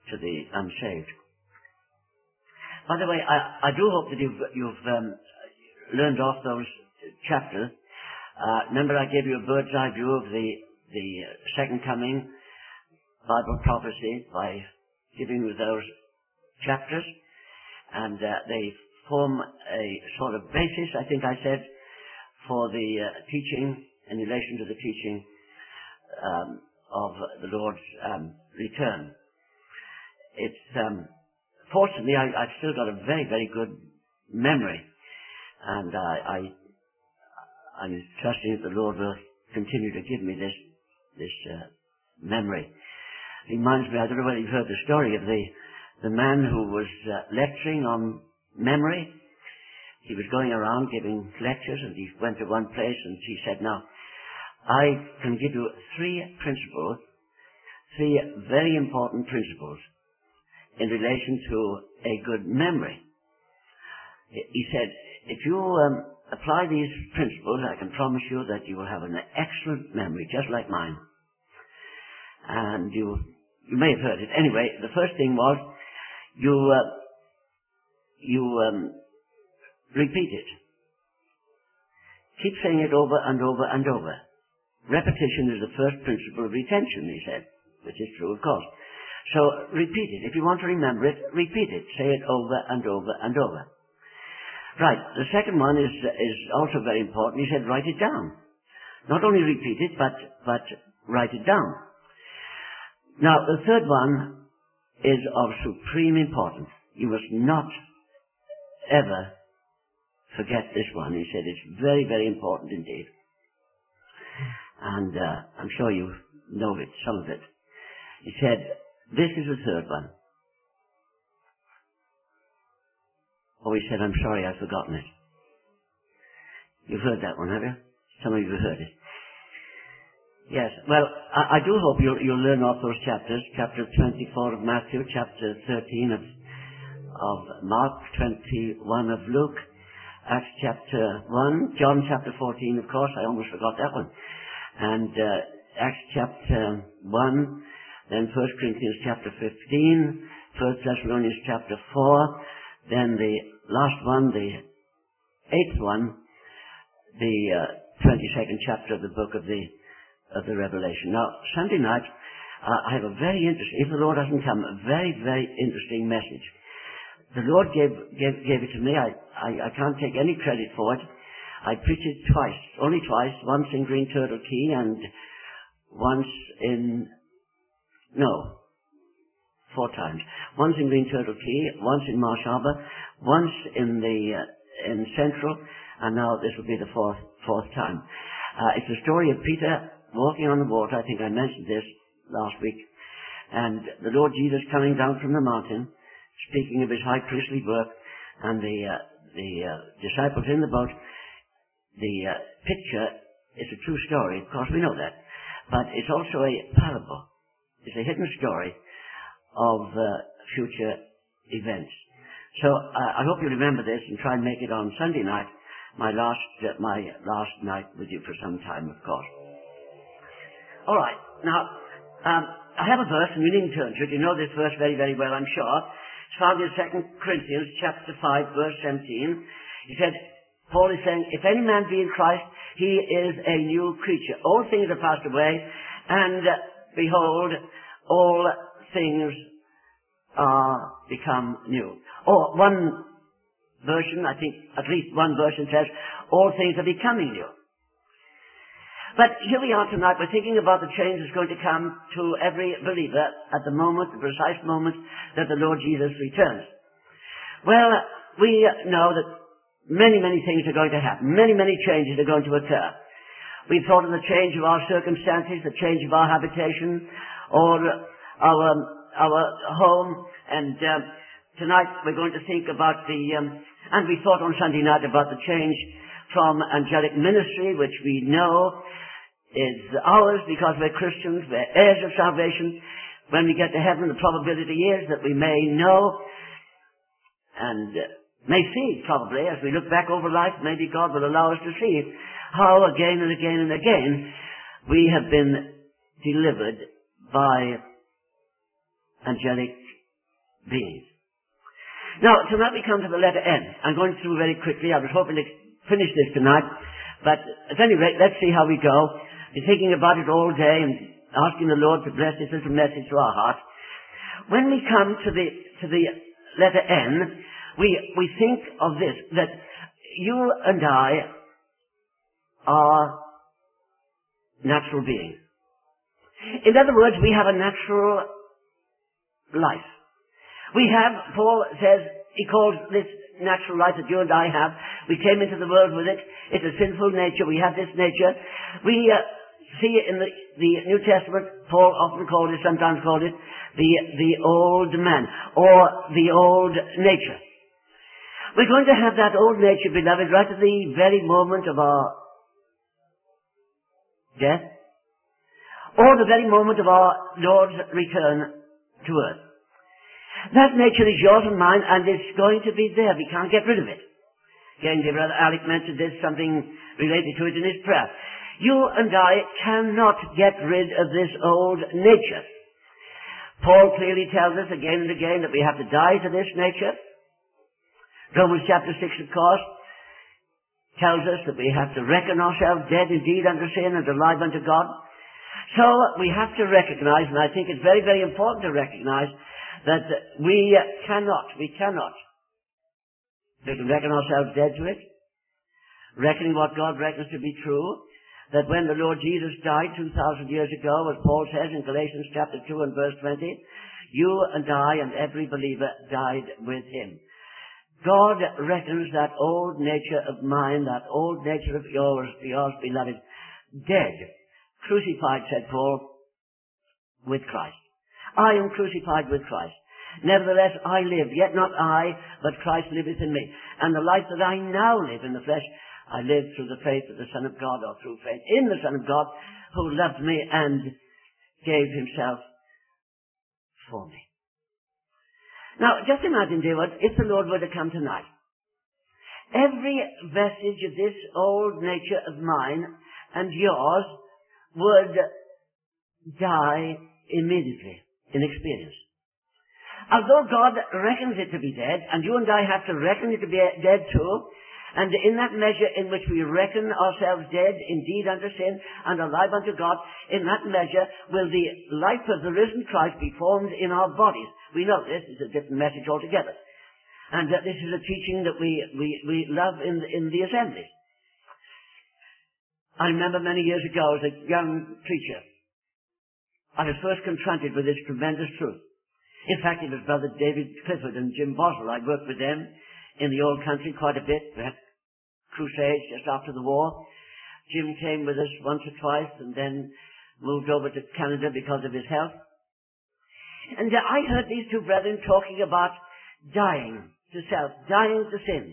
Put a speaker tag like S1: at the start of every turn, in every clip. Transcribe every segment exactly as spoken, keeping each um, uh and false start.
S1: to the unsaved. By the way, I, I do hope that you've, you've um, learned off those chapters. Uh, remember I gave you a bird's eye view of the, the second coming Bible prophecy by giving you those chapters, and uh, they form a sort of basis, I think I said, for the uh, teaching, in relation to the teaching um, of the Lord's um, return. It's um, fortunately I, I've still got a very, very good memory, and I, I I'm trusting that the Lord will continue to give me this this uh, memory. It reminds me, I don't know whether you've heard the story of the the man who was uh, lecturing on memory. He was going around giving lectures, and he went to one place and he said, now, I can give you three principles, three very important principles in relation to a good memory. He said, if you um, apply these principles, I can promise you that you will have an excellent memory, just like mine. And you, you may have heard it. Anyway, the first thing was, you, uh, you um, repeat it. Keep saying it over and over and over. Repetition is the first principle of retention, he said, which is true, of course. So repeat it. If you want to remember it, repeat it. Say it over and over and over. Right. The second one is is also very important. He said, write it down. Not only repeat it, but but write it down. Now, the third one is of supreme importance. You must not ever forget this one. He said it's very, very important indeed. And uh, I'm sure you know it, some of it. He said, this is the third one. Oh, he said, I'm sorry, I've forgotten it. You've heard that one, have you? Some of you have heard it. Yes, well, I, I do hope you'll, you'll learn off those chapters. Chapter twenty-four of Matthew, chapter thirteen of, of Mark, twenty-one of Luke, Acts chapter one, John chapter fourteen, of course, I almost forgot that one. And uh, Acts chapter one, then First Corinthians chapter fifteen, First Thessalonians chapter four, then the last one, the eighth one, the uh, twenty-second chapter of the book of the of the Revelation. Now, Sunday night, uh, I have a very interesting, if the Lord hasn't come, a very, very interesting message. The Lord gave gave, gave it to me. I, I, I can't take any credit for it. I preached it twice, only twice, once in Green Turtle Key and once in, no, four times. Once in Green Turtle Key, once in Marsh Harbour, once in the, uh, in Central, and now this will be the fourth, fourth time. Uh, it's the story of Peter walking on the water. I think I mentioned this last week. And the Lord Jesus coming down from the mountain, speaking of his high priestly work, and the, uh, the uh, disciples in the boat. The uh, picture is a true story, of course we know that, but it's also a parable. It's a hidden story of uh, future events. So uh, I hope you remember this and try and make it on Sunday night, my last uh, my last night with you for some time, of course. All right. Now, um, I have a verse, and you needn't turn to it. You know this verse very, very well, I'm sure. It's found in Second Corinthians chapter five, verse seventeen. He said, Paul is saying, if any man be in Christ, he is a new creature. All things are passed away, and uh, behold, all things are become new. Or one version, I think at least one version says, all things are becoming new. But here we are tonight, we're thinking about the change that's going to come to every believer at the moment, the precise moment that the Lord Jesus returns. Well, we know that many, many things are going to happen. Many, many changes are going to occur. We've thought of the change of our circumstances, the change of our habitation, or our our home. And um, tonight we're going to think about the, um, and we thought on Sunday night about the change from angelic ministry, which we know is ours because we're Christians, we're heirs of salvation. When we get to heaven, the probability is that we may know and uh, may see, probably, as we look back over life, maybe God will allow us to see how again and again and again we have been delivered by angelic beings. Now, tonight we come to the letter N. I'm going through very quickly. I was hoping to finish this tonight, but at any rate, let's see how we go. Been thinking about it all day and asking the Lord to bless this little message to our heart. When we come to the to the letter N, we we think of this, that you and I are natural beings. In other words, we have a natural life. We have, Paul says, he calls this natural life that you and I have. We came into the world with it. It's a sinful nature. We have this nature. We uh, see it in the, the New Testament. Paul often called it, sometimes called it, the, the old man, or the old nature. We're going to have that old nature, beloved, right at the very moment of our death, or the very moment of our Lord's return to earth. That nature is yours and mine, and it's going to be there. We can't get rid of it. Again, dear Brother Alec mentioned this, something related to it in his prayer. You and I cannot get rid of this old nature. Paul clearly tells us again and again that we have to die to this nature. Romans chapter six, of course, tells us that we have to reckon ourselves dead indeed unto sin and alive unto God. So we have to recognize, and I think it's very, very important to recognize, that we cannot, we cannot, we can reckon ourselves dead to it, reckoning what God reckons to be true, that when the Lord Jesus died two thousand years ago, as Paul says in Galatians chapter two and verse twenty, you and I and every believer died with him. God reckons that old nature of mine, that old nature of yours, yours, beloved, dead, crucified, said Paul, with Christ. I am crucified with Christ. Nevertheless, I live, yet not I, but Christ liveth in me. And the life that I now live in the flesh, I live through the faith of the Son of God, or through faith in the Son of God, who loved me and gave himself for me. Now, just imagine, dear ones, if the Lord were to come tonight. Every vestige of this old nature of mine and yours would die immediately in experience. Although God reckons it to be dead, and you and I have to reckon it to be dead too, and in that measure in which we reckon ourselves dead indeed unto sin and alive unto God, in that measure will the life of the risen Christ be formed in our bodies. We know this is a different message altogether. And uh, this is a teaching that we, we, we love in the, in the assemblies. I remember many years ago as a young preacher, I was first confronted with this tremendous truth. In fact, it was Brother David Clifford and Jim Boswell. I worked with them in the old country quite a bit. We had crusades just after the war. Jim came with us once or twice and then moved over to Canada because of his health. And uh, I heard these two brethren talking about dying to self, dying to sin.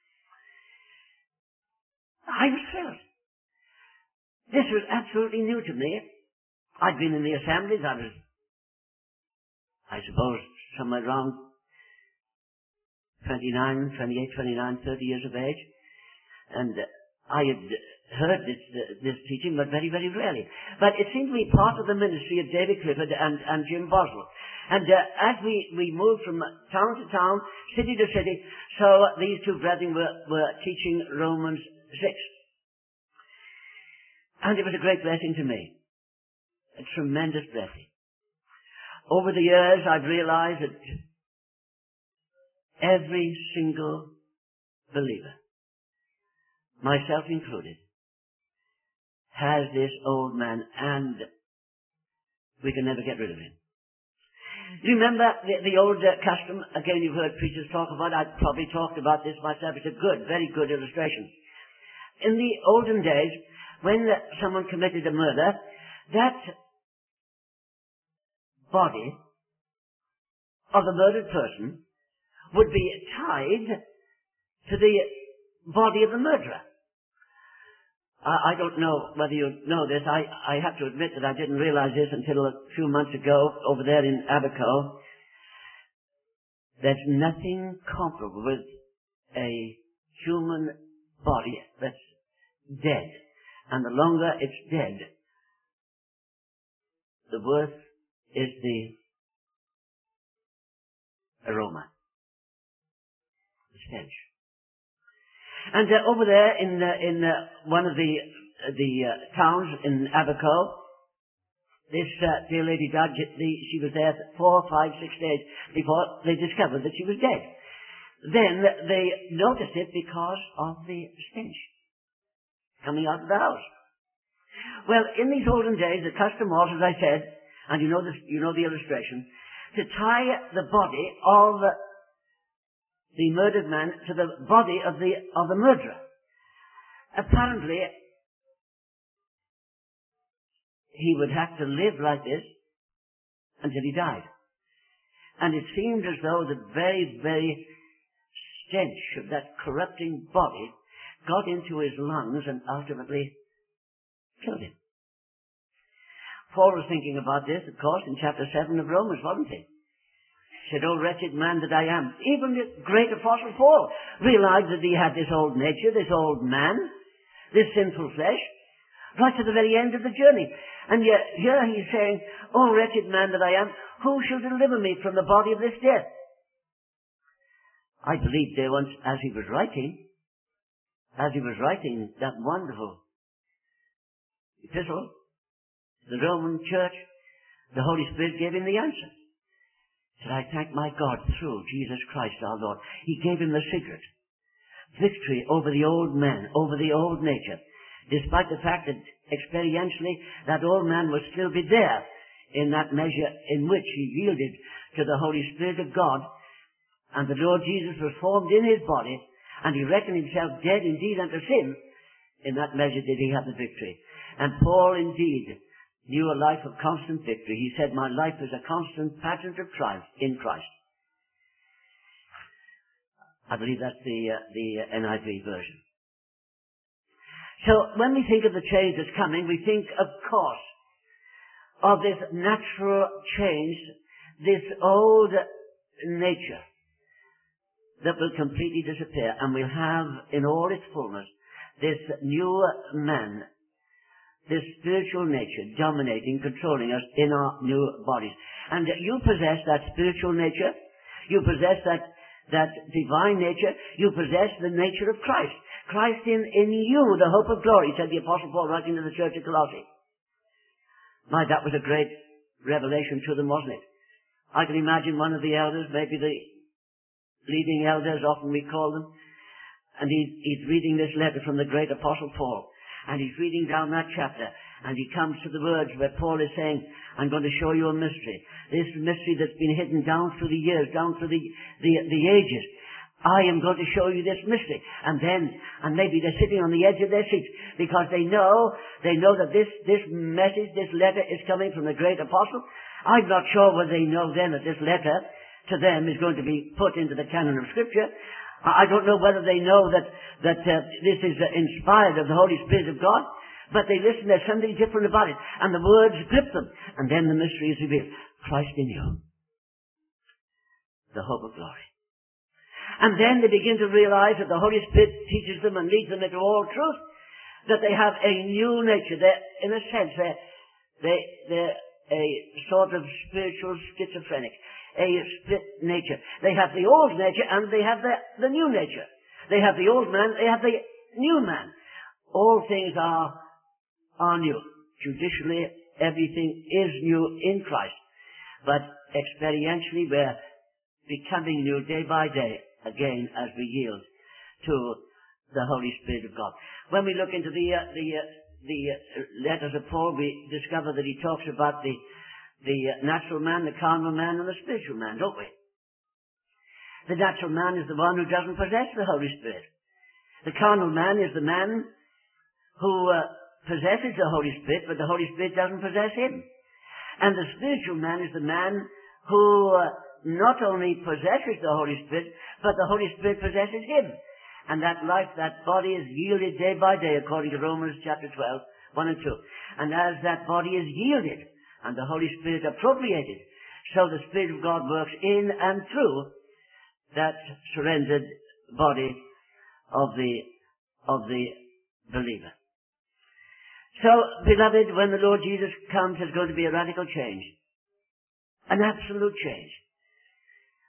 S1: I was thrilled. This was absolutely new to me. I'd been in the assemblies. I was, I suppose, somewhere around twenty-nine, twenty-eight, twenty-nine, thirty years of age. And uh, I had heard this uh, this teaching, but very, very rarely. But it seemed to be part of the ministry of David Clifford and, and Jim Boswell. And uh, as we, we moved from town to town, city to city, so these two brethren were, were teaching Romans six. And it was a great blessing to me. A tremendous blessing. Over the years, I've realized that every single believer, myself included, has this old man, and we can never get rid of him. Do you remember the, the old uh, custom? Again, you've heard preachers talk about it. I've probably talked about this myself. It's a good, very good illustration. In the olden days, when uh, someone committed a murder, that body of the murdered person would be tied to the body of the murderer. I, I don't know whether you know this. I, I have to admit that I didn't realize this until a few months ago over there in Abaco. There's nothing comparable with a human body that's dead. And the longer it's dead, the worse is the aroma. The stench. And uh, over there in uh, in uh, one of the uh, the uh, towns in Abercow, this uh, dear lady died. The, she was there four, five, six days before they discovered that she was dead. Then they noticed it because of the stench coming out of the house. Well, in these olden days, the custom was, as I said, and you know this, you know the illustration, to tie the body of the murdered man to the body of the of the murderer. Apparently, he would have to live like this until he died. And it seemed as though the very, very stench of that corrupting body got into his lungs and ultimately killed him. Paul was thinking about this, of course, in chapter seven of Romans, wasn't he? He said, "O wretched man that I am." Even the great apostle Paul realized that he had this old nature, this old man, this sinful flesh, right to the very end of the journey. And yet, here he's saying, "O wretched man that I am, who shall deliver me from the body of this death?" I believe there once, as he was writing, as he was writing that wonderful epistle to the Roman church, the Holy Spirit gave him the answer. He said, "I thank my God through Jesus Christ our Lord." He gave him the secret. Victory over the old man, over the old nature. Despite the fact that experientially that old man would still be there in that measure in which he yielded to the Holy Spirit of God, and the Lord Jesus was formed in his body, and he reckoned himself dead indeed unto sin, in that measure did he have the victory. And Paul indeed knew a life of constant victory. He said, "My life is a constant pageant of triumph in Christ." I believe that's the, uh, the uh, N I V version. So when we think of the change that's coming, we think, of course, of this natural change, this old nature that will completely disappear, and we'll have in all its fullness this new man, this spiritual nature dominating, controlling us in our new bodies. And you possess that spiritual nature, you possess that, that divine nature, you possess the nature of Christ. Christ in, in you, the hope of glory, said the Apostle Paul writing to the church of Colossae. My, that was a great revelation to them, wasn't it? I can imagine one of the elders, maybe the leading elders, often we call them, and he, he's reading this letter from the great Apostle Paul, and he's reading down that chapter, and he comes to the words where Paul is saying, "I'm going to show you a mystery. This mystery that's been hidden down through the years, down through the, the, the ages. I am going to show you this mystery." And then, and maybe they're sitting on the edge of their seats, because they know, they know that this, this message, this letter is coming from the great apostle. I'm not sure whether they know then that this letter to them is going to be put into the canon of Scripture. I don't know whether they know that, that uh, this is uh, inspired of the Holy Spirit of God, but they listen, there's something different about it, and the words grip them, and then the mystery is revealed. Christ in you, the hope of glory. And then they begin to realize that the Holy Spirit teaches them and leads them into all truth, that they have a new nature. They're, in a sense, they're, they, they're a sort of spiritual schizophrenic, a split nature. They have the old nature and they have the, the new nature. They have the old man, they have the new man. All things are, are new. Judicially, everything is new in Christ. But experientially, we're becoming new day by day, again, as we yield to the Holy Spirit of God. When we look into the, uh, the, uh, the uh, letters of Paul, we discover that he talks about the the natural man, the carnal man, and the spiritual man, don't we? The natural man is the one who doesn't possess the Holy Spirit. The carnal man is the man who uh, possesses the Holy Spirit, but the Holy Spirit doesn't possess him. And the spiritual man is the man who uh, not only possesses the Holy Spirit, but the Holy Spirit possesses him. And that life, that body is yielded day by day, according to Romans chapter twelve, one and two. And as that body is yielded, and the Holy Spirit appropriated, so the Spirit of God works in and through that surrendered body of the, of the believer. So, beloved, when the Lord Jesus comes, there's going to be a radical change. An absolute change.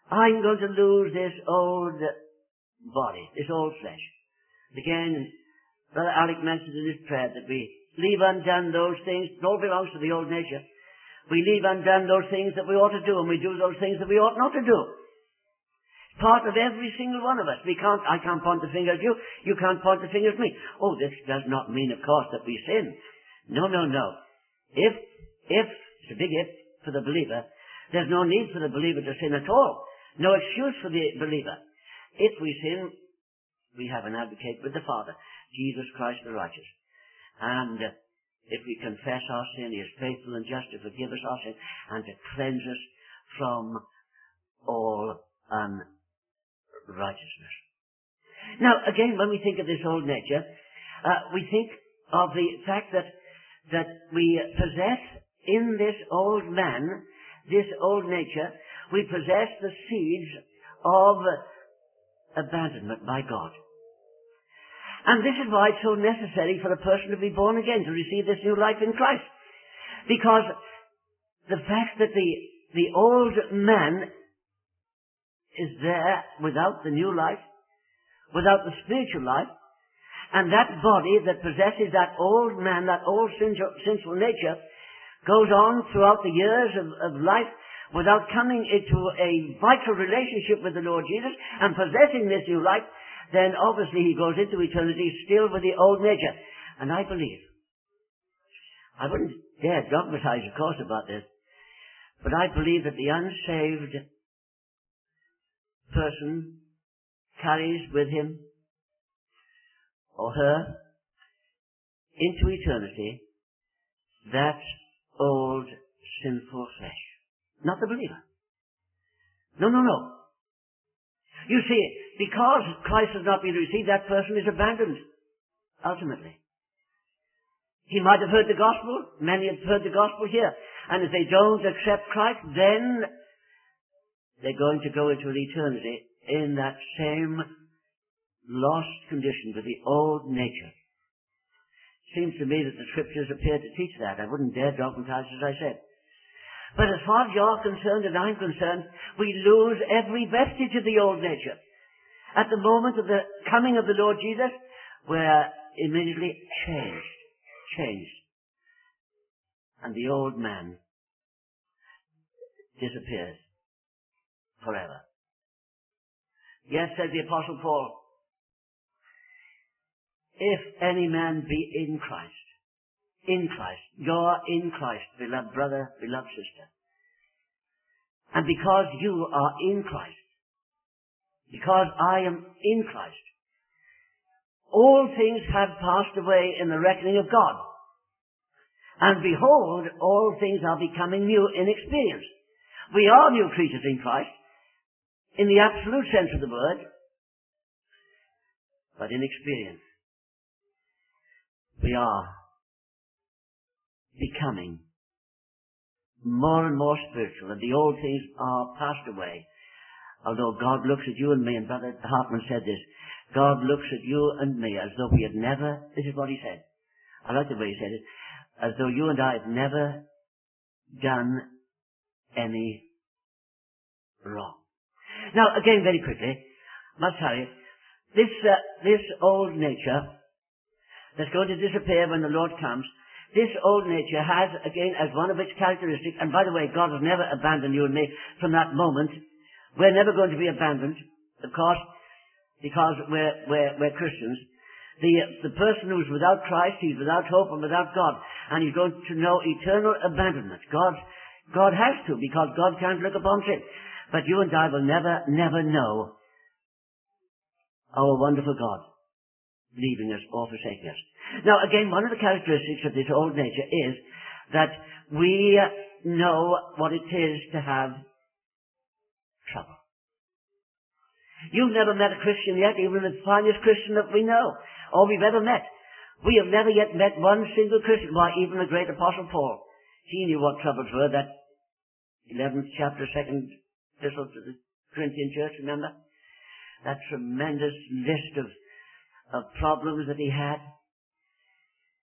S1: I'm going to lose this old body, this old flesh. Again, Brother Alec mentioned in his prayer that we leave undone those things. It all belongs to the old nature. We leave undone those things that we ought to do, and we do those things that we ought not to do. It's part of every single one of us. We can't, I can't point the finger at you. You can't point the finger at me. Oh, this does not mean, of course, that we sin. No, no, no. If, if, it's a big if for the believer, there's no need for the believer to sin at all. No excuse for the believer. If we sin, we have an advocate with the Father, Jesus Christ the righteous. And uh, if we confess our sin, He is faithful and just to forgive us our sin and to cleanse us from all unrighteousness. Now, again, when we think of this old nature, uh, we think of the fact that that we possess in this old man, this old nature, we possess the seeds of abandonment by God. And this is why it's so necessary for a person to be born again, to receive this new life in Christ. Because the fact that the, the old man is there without the new life, without the spiritual life, and that body that possesses that old man, that old sinful, sinful nature, goes on throughout the years of, of life without coming into a vital relationship with the Lord Jesus and possessing this new life, then obviously he goes into eternity still with the old nature. And I believe, I wouldn't dare dogmatize, of course, about this, but I believe that the unsaved person carries with him or her into eternity that old sinful flesh. Not the believer. No, no, no. You see, because Christ has not been received, that person is abandoned, ultimately. He might have heard the gospel. Many have heard the gospel here. And if they don't accept Christ, then they're going to go into an eternity in that same lost condition with the old nature. Seems to me that the scriptures appear to teach that. I wouldn't dare dogmatize, as I said. But as far as you're concerned and I'm concerned, we lose every vestige of the old nature. At the moment of the coming of the Lord Jesus, we're immediately changed. Changed. And the old man disappears forever. Yes, said the Apostle Paul, if any man be in Christ, in Christ, you're in Christ, beloved brother, beloved sister. And because you are in Christ, because I am in Christ, all things have passed away in the reckoning of God. And behold, all things are becoming new in experience. We are new creatures in Christ, in the absolute sense of the word, but in experience, we are becoming more and more spiritual, and the old things are passed away. Although God looks at you and me, and Brother Hartman said this, God looks at you and me as though we had never, this is what he said, I like the way he said it, as though you and I had never done any wrong. Now, again, very quickly, must tell you, this, uh, this old nature that's going to disappear when the Lord comes, this old nature has, again, as one of its characteristics, and by the way, God has never abandoned you and me from that moment. We're never going to be abandoned, of course, because we're, we're, we're Christians. The, the person who's without Christ, he's without hope and without God, and he's going to know eternal abandonment. God, God has to, because God can't look upon sin. But you and I will never, never know our wonderful God leaving us or forsaking us. Now, again, one of the characteristics of this old nature is that we know what it is to have trouble. You've never met a Christian yet, even the finest Christian that we know, or we've ever met. We have never yet met one single Christian. Why, even the great Apostle Paul, he knew what troubles were. That eleventh chapter, second epistle to the Corinthian church, remember? That tremendous list of, of problems that he had.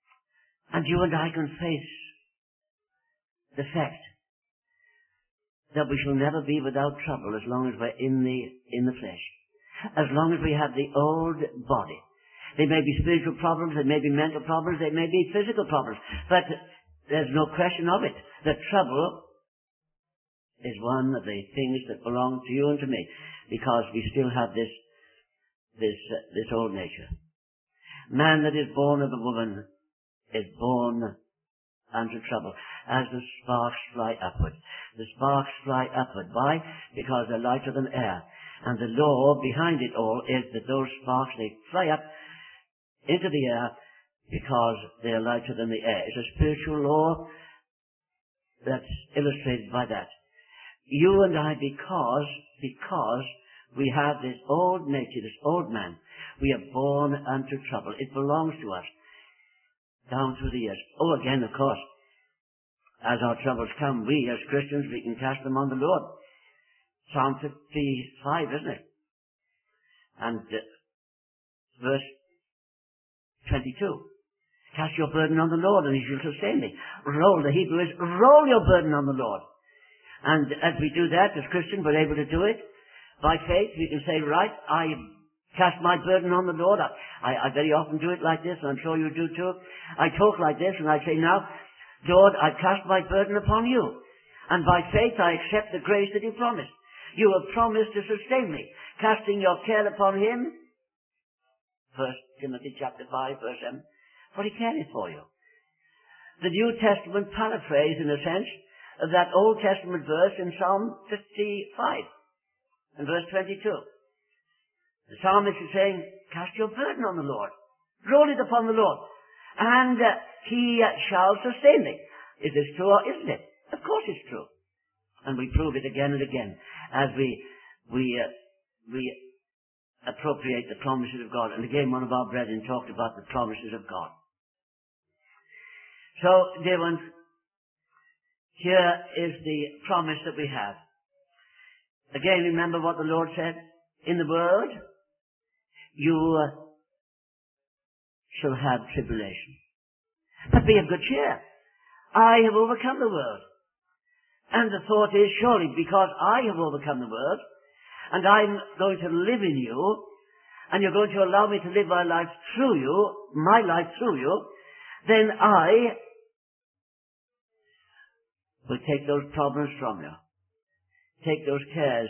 S1: And you and I can face the fact that we shall never be without trouble as long as we're in the, in the flesh. As long as we have the old body. There may be spiritual problems, there may be mental problems, there may be physical problems. But there's no question of it. The trouble is one of the things that belong to you and to me. Because we still have this, this, uh, this old nature. Man that is born of a woman is born unto trouble. As the sparks fly upward. The sparks fly upward. Why? Because they're lighter than air. And the law behind it all is that those sparks, they fly up into the air because they're lighter than the air. It's a spiritual law that's illustrated by that. You and I, because, because we have this old nature, this old man, we are born unto trouble. It belongs to us down through the years. Oh, again, of course, as our troubles come, we as Christians, we can cast them on the Lord. Psalm fifty-five, isn't it? And uh, verse twenty-two. Cast your burden on the Lord and he shall sustain thee. Roll, the Hebrew is, roll your burden on the Lord. And as we do that, as Christians, we're able to do it. By faith, we can say, right, I cast my burden on the Lord. I, I, I very often do it like this, and I'm sure you do too. I talk like this, and I say, now, Lord, I cast my burden upon you. And by faith, I accept the grace that you promised. You have promised to sustain me. Casting your care upon him. First Timothy chapter five, verse seven. For he careth for you. The New Testament paraphrase, in a sense, of that Old Testament verse in Psalm fifty-five, and verse twenty-two. The psalmist is saying, cast your burden on the Lord. Roll it upon the Lord. And uh, he uh, shall sustain thee. Is this true or isn't it? Of course it's true. And we prove it again and again as we, we, uh, we appropriate the promises of God. And again, one of our brethren talked about the promises of God. So, dear ones, here is the promise that we have. Again, remember what the Lord said. In the world, you uh, shall have tribulation. But be of good cheer. I have overcome the world. And the thought is, surely, because I have overcome the world, and I'm going to live in you, and you're going to allow me to live my life through you, my life through you, then I will take those problems from you. Take those cares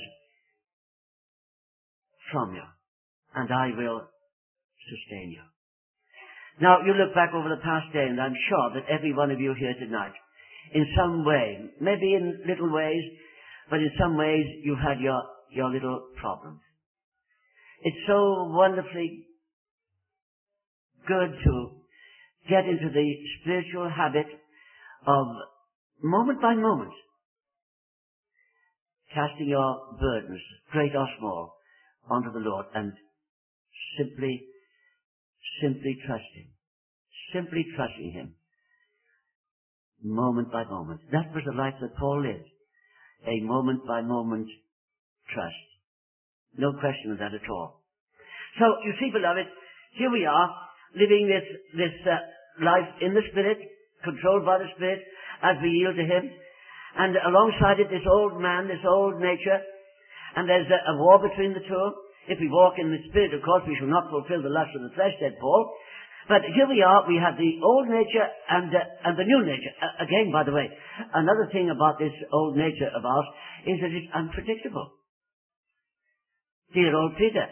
S1: from you. And I will sustain you. Now, you look back over the past day, and I'm sure that every one of you here tonight, in some way, maybe in little ways, but in some ways you've had your, your little problems. It's so wonderfully good to get into the spiritual habit of, moment by moment, casting your burdens, great or small, onto the Lord and simply, simply trusting. Simply trusting him. Moment by moment. That was the life that Paul lived. A moment by moment trust. No question of that at all. So, you see, beloved, here we are, living this, this uh, life in the Spirit, controlled by the Spirit, as we yield to him. And alongside it, this old man, this old nature, and there's a, a war between the two. If we walk in the Spirit, of course, we shall not fulfill the lust of the flesh, said Paul. But here we are, we have the old nature and, uh, and the new nature. Uh, again, by the way, another thing about this old nature of ours is that it's unpredictable. Dear old Peter.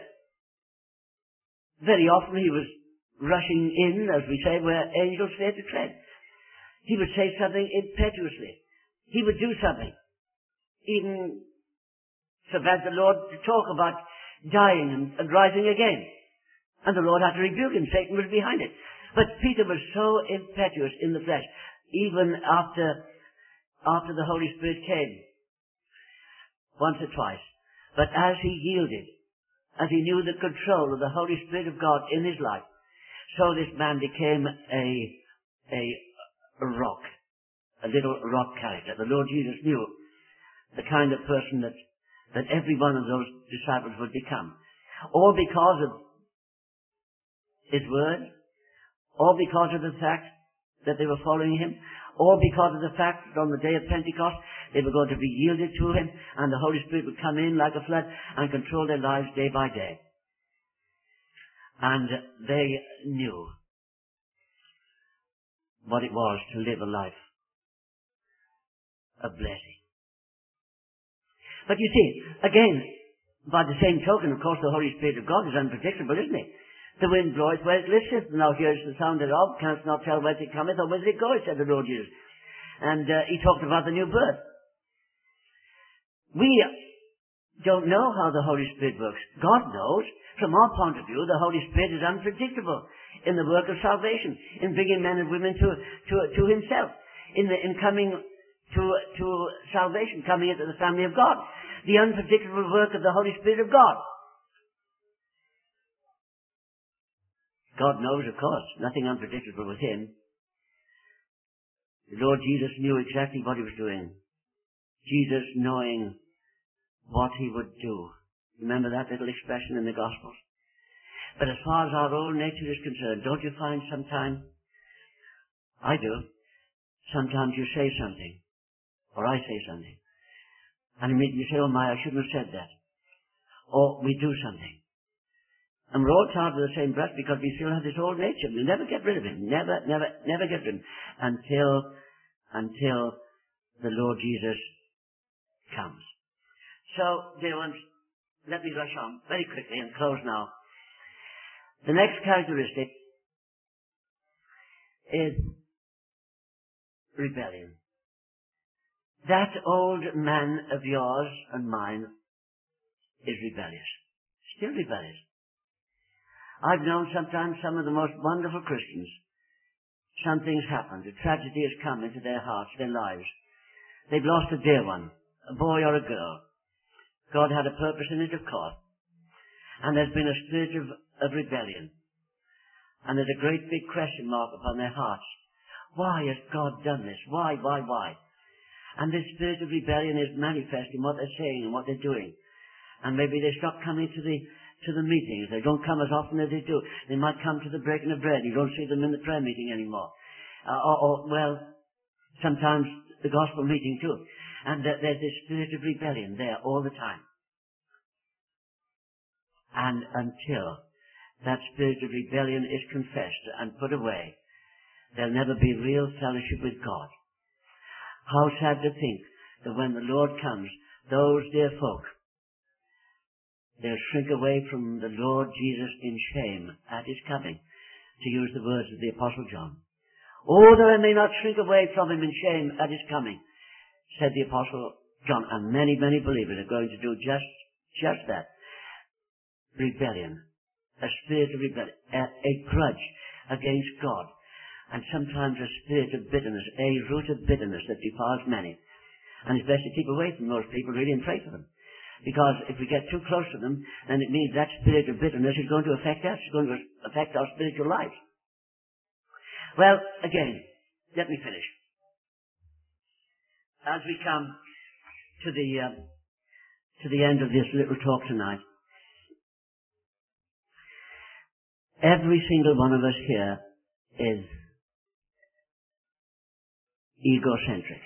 S1: Very often he was rushing in, as we say, where angels fear to tread. He would say something impetuously. He would do something. Even forbade the Lord to talk about dying and, and rising again. And the Lord had to rebuke him. Satan was behind it. But Peter was so impetuous in the flesh, even after, after the Holy Spirit came, once or twice. But as he yielded, as he knew the control of the Holy Spirit of God in his life, so this man became a, a, a rock, a little rock character. The Lord Jesus knew the kind of person that, that every one of those disciples would become. All because of his word, all because of the fact that they were following him, all because of the fact that on the day of Pentecost they were going to be yielded to Him, and the Holy Spirit would come in like a flood and control their lives day by day. And they knew what it was to live a life of blessing. But you see, again, by the same token, of course, the Holy Spirit of God is unpredictable, isn't He? The wind bloweth where it listeth, and thou hearest the sound thereof, canst not tell whence it cometh or whither it goeth, said the Lord Jesus. And uh, He talked about the new birth. We don't know how the Holy Spirit works. God knows. From our point of view, the Holy Spirit is unpredictable in the work of salvation, in bringing men and women to to, to Himself, in the, in coming to to salvation, coming into the family of God. The unpredictable work of the Holy Spirit of God. God knows, of course, nothing unpredictable with Him. The Lord Jesus knew exactly what He was doing. Jesus knowing what He would do. Remember that little expression in the Gospels? But as far as our own nature is concerned, don't you find sometimes, I do, sometimes you say something, or I say something, and immediately you say, oh my, I shouldn't have said that. Or we do something. And we're all tired of the same breath because we still have this old nature. We'll never get rid of it. Never, never, never get rid of it until, until the Lord Jesus comes. So, dear ones, let me rush on very quickly and close now. The next characteristic is rebellion. That old man of yours and mine is rebellious. Still rebellious. I've known sometimes some of the most wonderful Christians. Something's happened. A tragedy has come into their hearts, their lives. They've lost a dear one, a boy or a girl. God had a purpose in it, of course. And there's been a spirit of, of rebellion. And there's a great big question mark upon their hearts. Why has God done this? Why, why, why? And this spirit of rebellion is manifest in what they're saying and what they're doing. And maybe they stop coming to the to the meetings. They don't come as often as they do. They might come to the breaking of bread. You don't see them in the prayer meeting anymore. Uh, or, or, well, sometimes the gospel meeting too. And uh, there's this spirit of rebellion there all the time. And until that spirit of rebellion is confessed and put away, there'll never be real fellowship with God. How sad to think that when the Lord comes, those dear folk, they'll shrink away from the Lord Jesus in shame at His coming, to use the words of the Apostle John. Oh, that I may not shrink away from Him in shame at His coming, said the Apostle John. And many, many believers are going to do just, just that. Rebellion. A spirit of rebellion. A, a grudge against God. And sometimes a spirit of bitterness, a root of bitterness that defiles many. And it's best to keep away from those people really and pray for them. Because if we get too close to them, then it means that spirit of bitterness is going to affect us. It's going to affect our spiritual lives. Well, again, let me finish. As we come to the uh, to the end of this little talk tonight, every single one of us here is egocentric.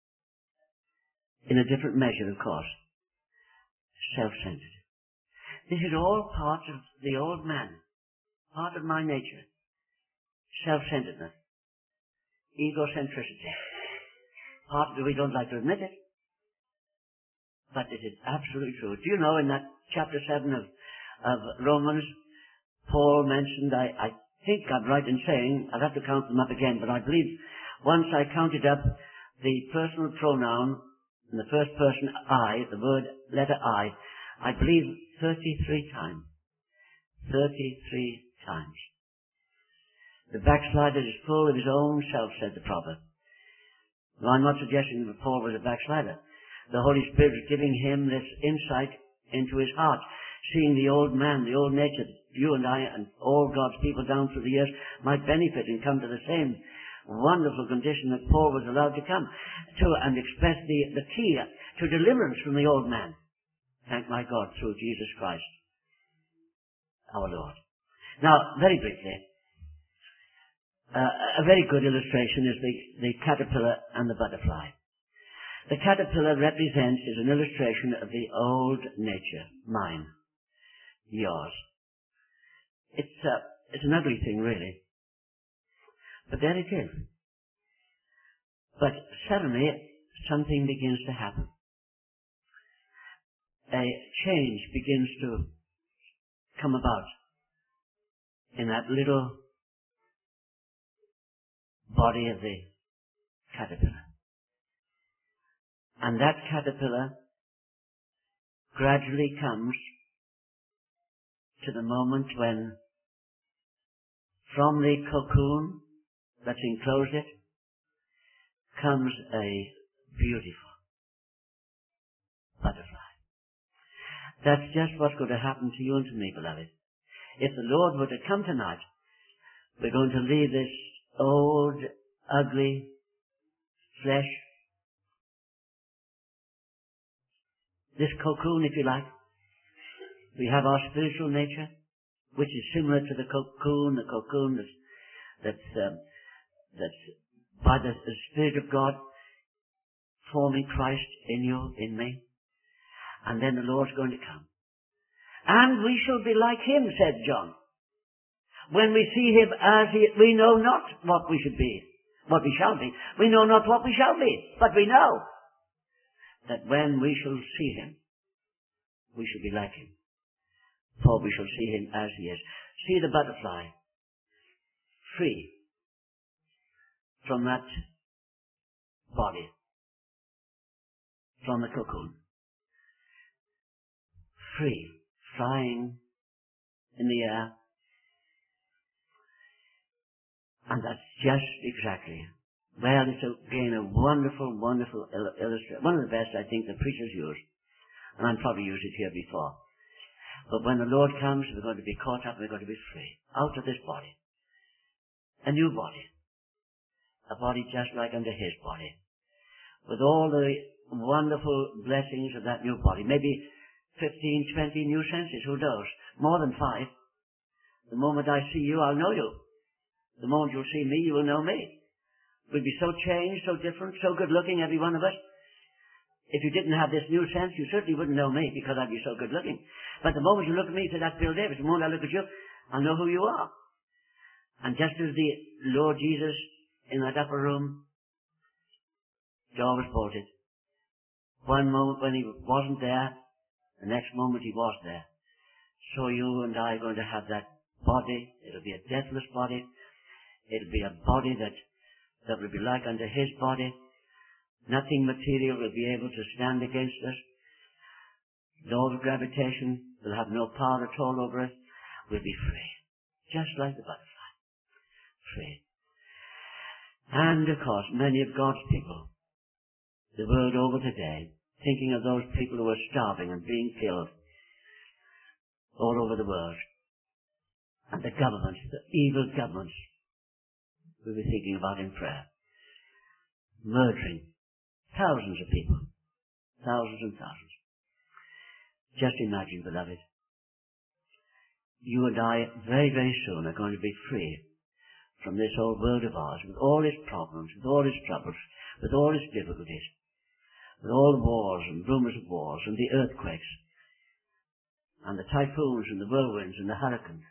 S1: In a different measure, of course. Self-centered. This is all part of the old man, part of my nature. Self-centeredness, egocentricity. Part of it we don't like to admit it, but it is absolutely true. Do you know in that chapter seven of, of Romans, Paul mentioned, I, I think I'm right in saying, I'll have to count them up again, but I believe once I counted up the personal pronoun in the first person, I, the word, letter I, I believe thirty-three times. thirty-three times. The backslider is full of his own self, said the prophet. Well, I'm not suggesting that Paul was a backslider. The Holy Spirit was giving him this insight into his heart, seeing the old man, the old nature, you and I and all God's people down through the years might benefit and come to the same wonderful condition that Paul was allowed to come to and express the, the key to deliverance from the old man. Thank my God, through Jesus Christ, our Lord. Now, very briefly, Uh, a very good illustration is the, the caterpillar and the butterfly. The caterpillar represents, is an illustration of the old nature, mine, yours. It's, uh, it's an ugly thing, really. But there it is. But suddenly, something begins to happen. A change begins to come about in that little body of the caterpillar. And that caterpillar gradually comes to the moment when from the cocoon that's enclosed it comes a beautiful butterfly. That's just what's going to happen to you and to me, beloved. If the Lord were to come tonight, we're going to leave this old, ugly flesh, this cocoon, if you like. We have our spiritual nature, which is similar to the cocoon, the cocoon that's, that's, um, that's by the, the Spirit of God forming Christ in you, in me. And then the Lord's going to come. And we shall be like Him, said John. When we see Him as He, we know not what we should be, what we shall be. We know not what we shall be, but we know that when we shall see Him, we shall be like Him. For we shall see Him as He is. See the butterfly, free from that body, from the cocoon. Free, flying in the air. And that's just exactly. Well, it's again a wonderful, wonderful il- illustration. One of the best I think the preachers use. And I've probably used it here before. But when the Lord comes, we're going to be caught up, we're going to be free. Out of this body. A new body. A body just like unto His body. With all the wonderful blessings of that new body. Maybe fifteen, twenty new senses, who knows? More than five. The moment I see you, I'll know you. The moment you'll see me, you will know me. We'll be so changed, so different, so good looking, every one of us. If you didn't have this new sense, you certainly wouldn't know me because I'd be so good looking. But the moment you look at me, say, that's Bill Davis. The moment I look at you, I'll know who you are. And just as the Lord Jesus in that upper room, door was bolted. One moment when He wasn't there, the next moment He was there. So you and I are going to have that body. It'll be a deathless body. It'll be a body that, that will be like unto His body. Nothing material will be able to stand against us. Law of gravitation will have no power at all over us. We'll be free. Just like the butterfly. Free. And of course, many of God's people, the world over today, thinking of those people who are starving and being killed all over the world. And the governments, the evil governments, we'll be thinking about in prayer. Murdering thousands of people. Thousands and thousands. Just imagine, beloved, you and I very, very soon are going to be free from this old world of ours, with all its problems, with all its troubles, with all its difficulties, with all the wars and rumors of wars and the earthquakes and the typhoons and the whirlwinds and the hurricanes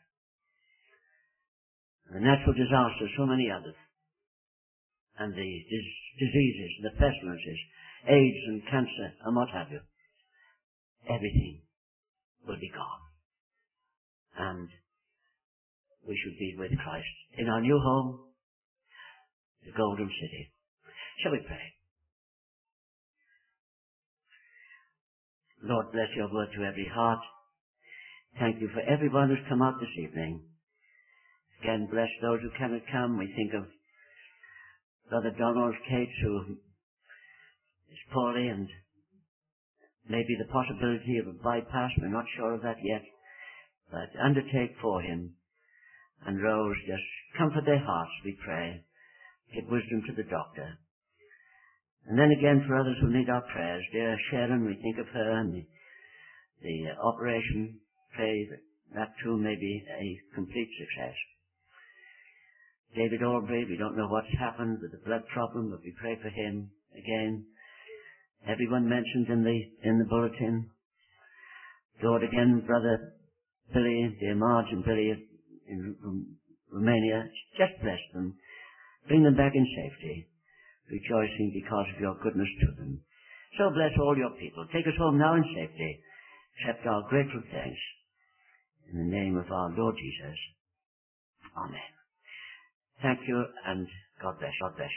S1: and the natural disasters, so many others, and the dis- diseases, the pestilences, AIDS and cancer and what have you. Everything will be gone. And we should be with Christ in our new home, the Golden City. Shall we pray? Lord, bless your word to every heart. Thank you for everyone who's come out this evening. Again, bless those who cannot come. We think of Brother Donald Cates, who is poorly, and maybe the possibility of a bypass. We're not sure of that yet. But undertake for him. And Rose, just comfort their hearts, we pray. Give wisdom to the doctor. And then again for others who need our prayers. Dear Sharon, we think of her and the, the uh, operation. Pray that that too may be a complete success. David Aubrey, we don't know what's happened with the blood problem, but we pray for him again. Everyone mentioned in the in the bulletin. Lord, again, Brother Billy, dear Marge and Billy in Romania, just bless them. Bring them back in safety, rejoicing because of your goodness to them. So bless all your people. Take us home now in safety. Accept our grateful thanks. In the name of our Lord Jesus. Amen. Thank you, and God bless. God bless.